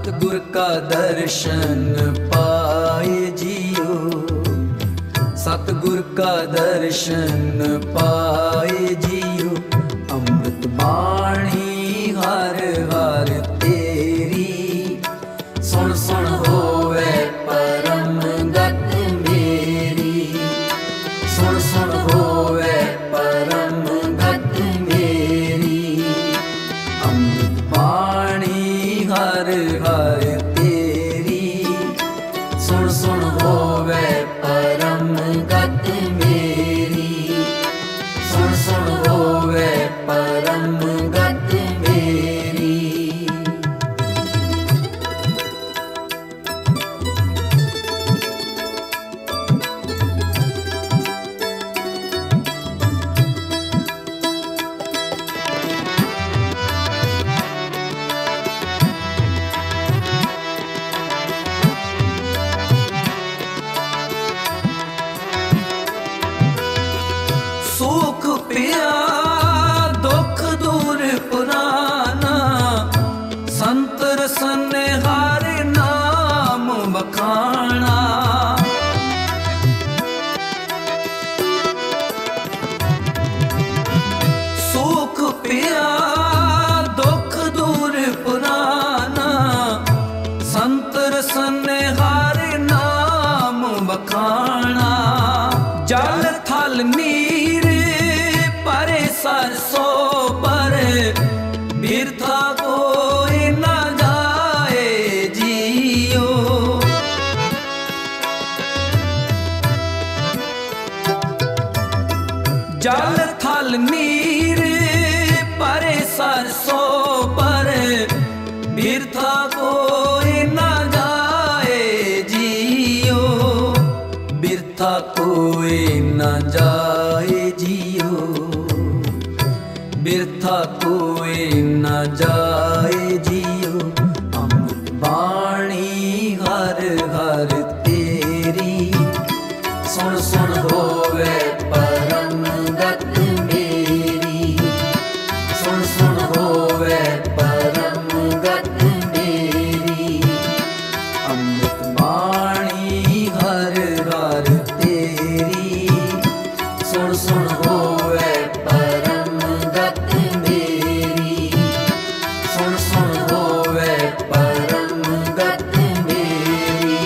सतगुर का दर्शन पाए जियो, सतगुर का दर्शन पाए जियो। अमृत बाणी हर हर तेरी, सुन सुन होवे परम गत मेरी, सुन सुन होवे परम गत मेरी। अमृत बाणी हर हर तेरी, सुन सुन होवे परम गत मेरी, सुन सुन होवे परम गत मेरी। सुख पिया दुख दूर पुराना, संत रसन हर नाम बखाना। सुख पिया दुख दूर पुराना, संत रसन हर नाम बखाना। जल थल नीर परे सरसो पर, बिरथा कोई न जाए जियो। जल थल नीर परे सरसो पर, बिरथा कोई न जाए जियो। बिरथा कोई न जाए जियो, बिरथा कोई न जाए जियो। अमृत बाणी हर हर तेरी, सुन सुन होवे परम गत मेरी, सुन सुन होवे परम गत मेरी। अमृत बाणी हर हर तेरी, सुन सुन होवे परम गत मेरी, सुन सुन होवे परम गत मेरी।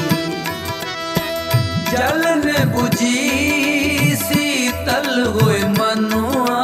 जलन बुझी शीतल होए मनुआ,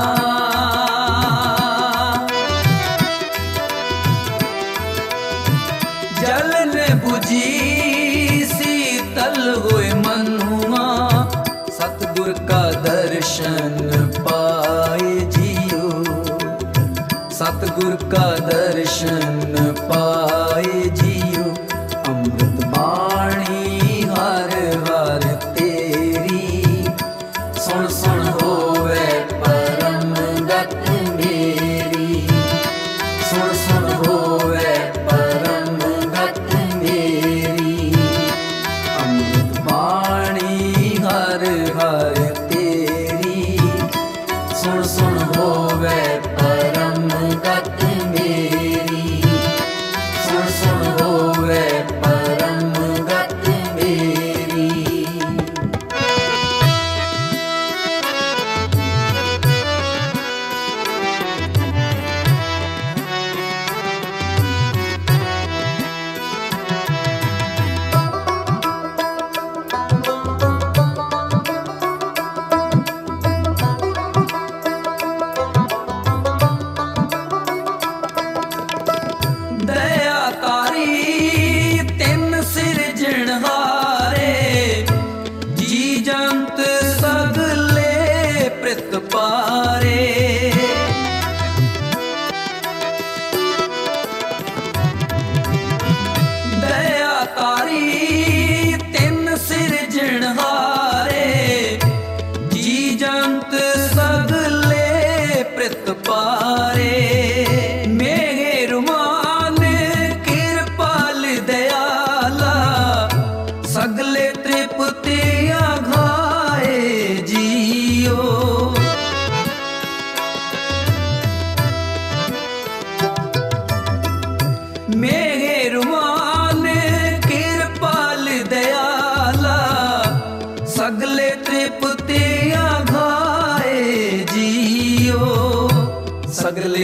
जलन बुझी शीतल होए मनुआ। सतगुर का दर्शन पाए जियो, सतगुर का दर्शन पाए जियो। अमृत बाणी हर हर तेरी, सुन सुन होवे परम गत मेरी, सुन सुन होवे परम गत मेरी। अमृत बाणी हर हर तेरी, सुन सुन होवे परम गत मेरी,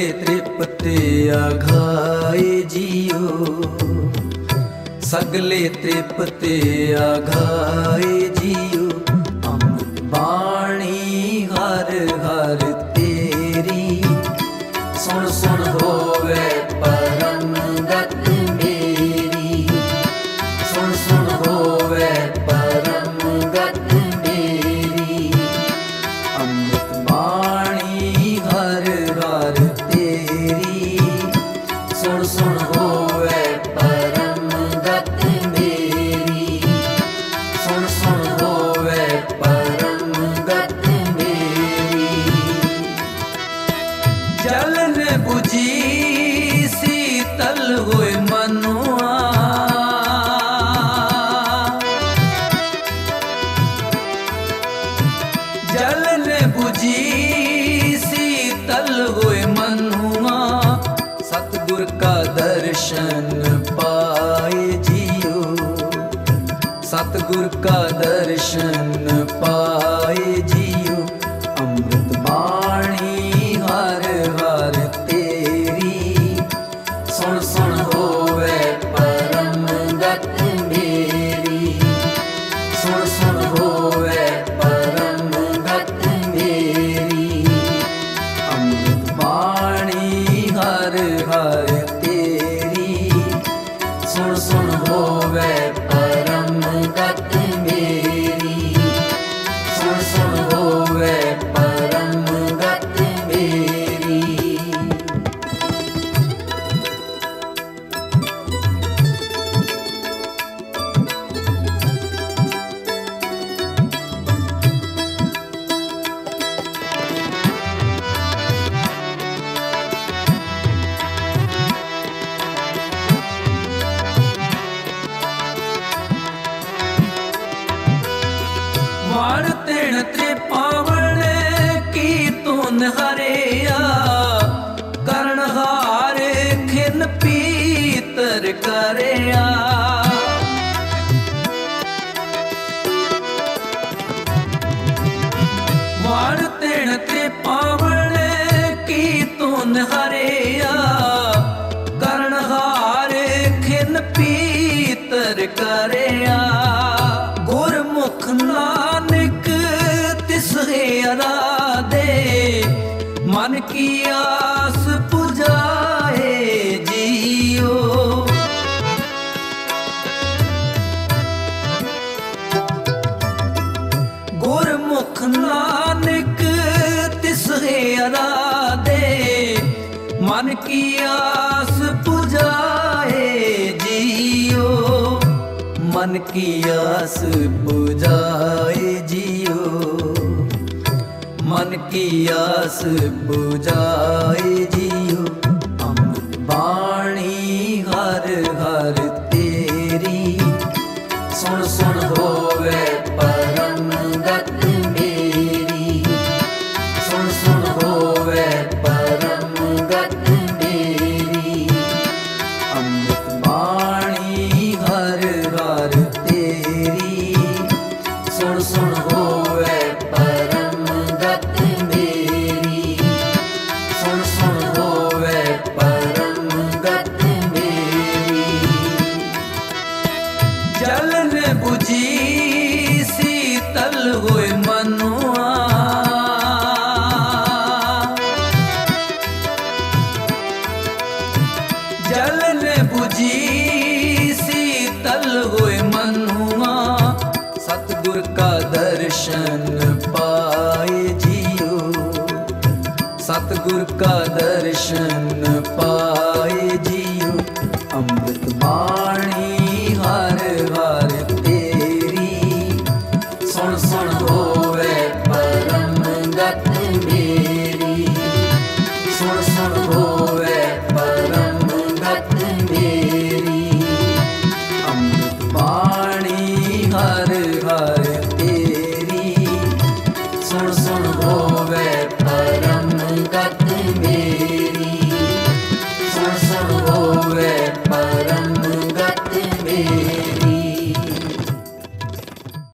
तृप्ति आघाए जियो, सगले तृप्ति आघाए जियो। अमृत बाणी हर हर तेरी, सुन सुन होवे परम गत मेरी, सुन सुन होवे परम गत मेरी। अमृत बाणी हर हर तेरी, सुन सुन होवे परम गत मेरी, सुन सुन होवे परम गत मेरी। जलन बुझी शीतल होए मनुआ, जलन बुझी शीतल होए मनुआ। सतगुर का दर्शन पाए जियो, सतगुर का दर्शन पाए जियो। अमृत बाणी हर हर तेरी, सुन सुन होवे परम गत मेरी, सुन सुन होवे परम गत मेरी। अमृत बाणी हर हर तेरी, सुन सुन होवे परम गत मेरी, सुन सुन होवे परम गत मेरी। वाण तिण त्रिपावण की तून हरिया, करण हारे खिन पीतर करया। वाण तिण त्रिपावण की तून हरिया, करण हारे खिन पीतर करया। गुरमुख नानक तिस हेरा दे, मन की आस पुजाए जियो। गुरमुख नानक तिस हेरा दे, मन की आस पुजाए जियो। मन की आस बुझाए जियो, मन की आस बुझाए जियो। अमृत बाणी हर हर तेरी, सुन सुन होवे परम गत मेरी, सुन सुन होवे परम गत मेरी। अमृत बाणी हर हर तेरी, सुन सुन होवे परम गत मेरी, सुन सुन होवे परम गत मेरी। जलन बुझी शीतल होए मनुआ, जलन बुझी शीतल होए मनुआ। सतगुर का दर्शन पाए जियो, सतगुर का दर्शन पाए जियो। अमृत बाणी हर हर तेरी, सुन सुन होवे परम गत मेरी, सुन सुन होवे परम गत मेरी। अमृत बाणी हर हर